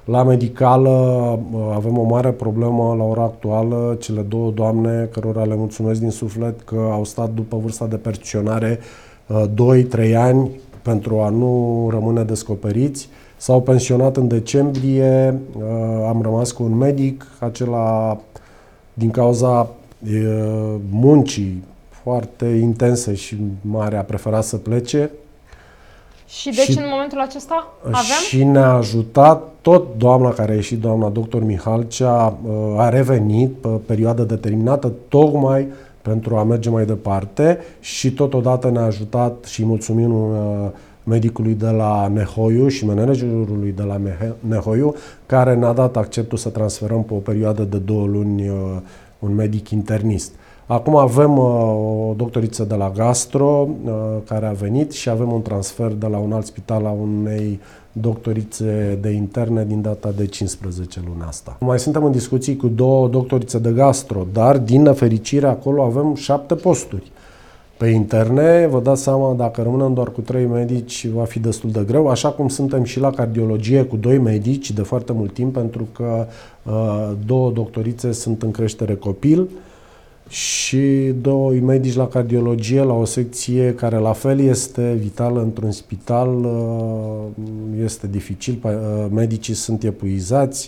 La medicală avem o mare problemă la ora actuală. Cele două doamne, cărora le mulțumesc din suflet că au stat după vârsta de pensionare 2-3 ani pentru a nu rămâne descoperiți. S-au pensionat în decembrie, am rămas cu un medic, acela din cauza muncii foarte intense și mare a preferat să plece. Și deci în momentul acesta avem? Și ne-a ajutat tot doamna care a ieșit, doamna doctor Mihalcea, a revenit pe perioadă determinată tocmai pentru a merge mai departe și totodată ne-a ajutat și mulțumim medicului de la Nehoiu și managerului de la Nehoiu, care ne-a dat acceptul să transferăm pe o perioadă de 2 luni un medic internist. Acum avem o doctoriță de la Gastro care a venit și avem un transfer de la un alt spital la unei doctorițe de interne din data de 15 luni asta. Mai suntem în discuții cu 2 doctorițe de Gastro, dar din nefericire acolo avem 7 posturi. Pe interne, vă dați seama, dacă rămânem doar cu 3 medici, va fi destul de greu, așa cum suntem și la cardiologie cu 2 medici de foarte mult timp, pentru că 2 doctorițe sunt în creștere copil și 2 medici la cardiologie, la o secție care la fel este vitală într-un spital, este dificil, medicii sunt epuizați,